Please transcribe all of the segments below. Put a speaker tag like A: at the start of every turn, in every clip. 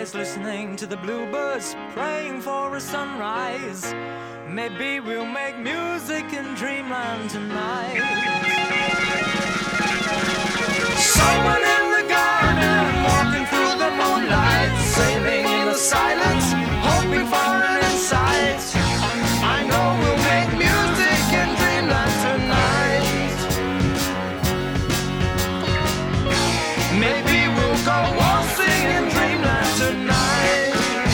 A: skies, listening to the bluebirds, praying for a sunrise. Maybe we'll make music in dreamland tonight. Someone in the garden, walking through the moonlight, sailing in the silence, hoping for an insight. I know we'll make music in dreamland tonight. Maybe we'll go waltzing in dreamland tonight.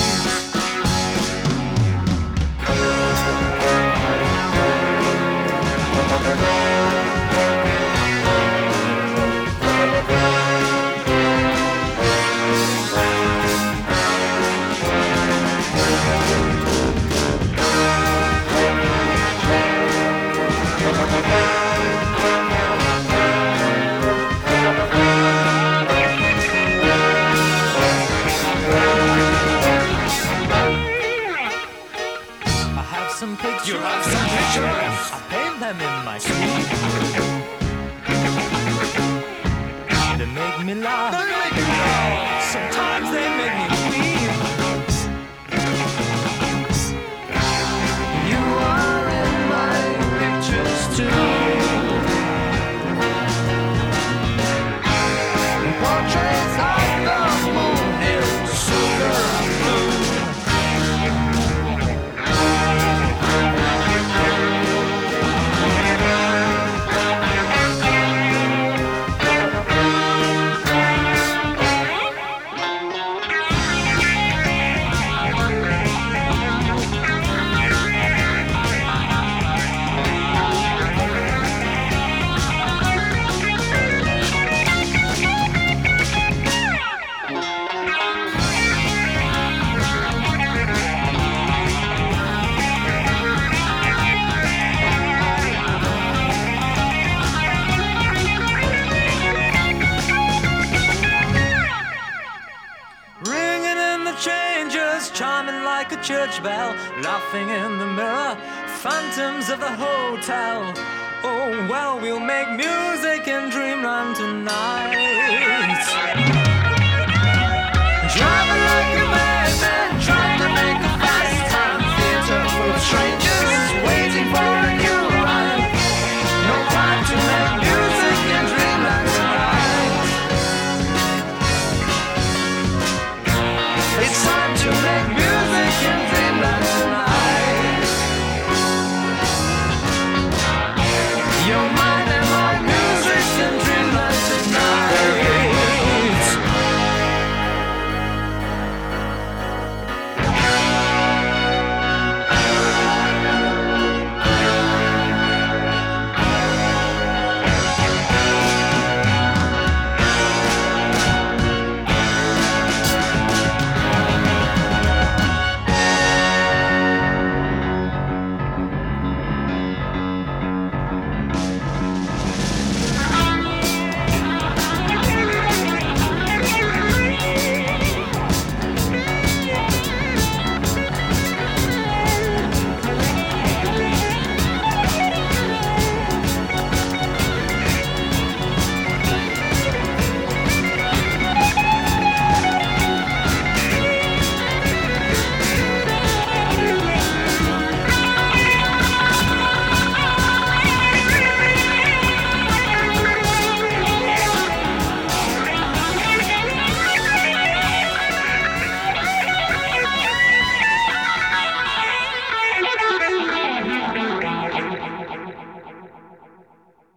A: Some pictures.
B: You have some pictures.
A: I paint them in my sleep. They make me laugh.
B: They make me laugh.
A: Sometimes they make me weep. You are in my pictures too. Portraits of the moon in sugar blue. Charming like a church bell, laughing in the mirror, phantoms of the hotel. Oh well, we'll make music